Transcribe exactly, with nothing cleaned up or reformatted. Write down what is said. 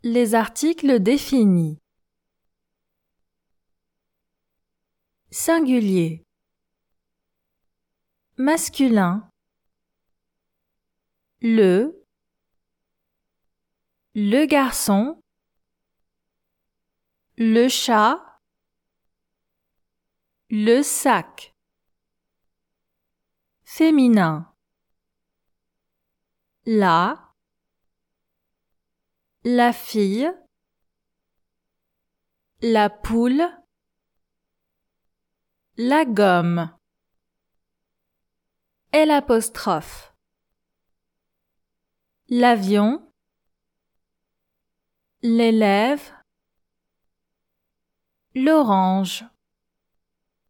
Les articles définis. Singulier. Masculin. Le. Le garçon. Le chat. Le sac. Féminin. La. La fille. La poule. La gomme. L'apostrophe. L'avion. L'élève. L'orange.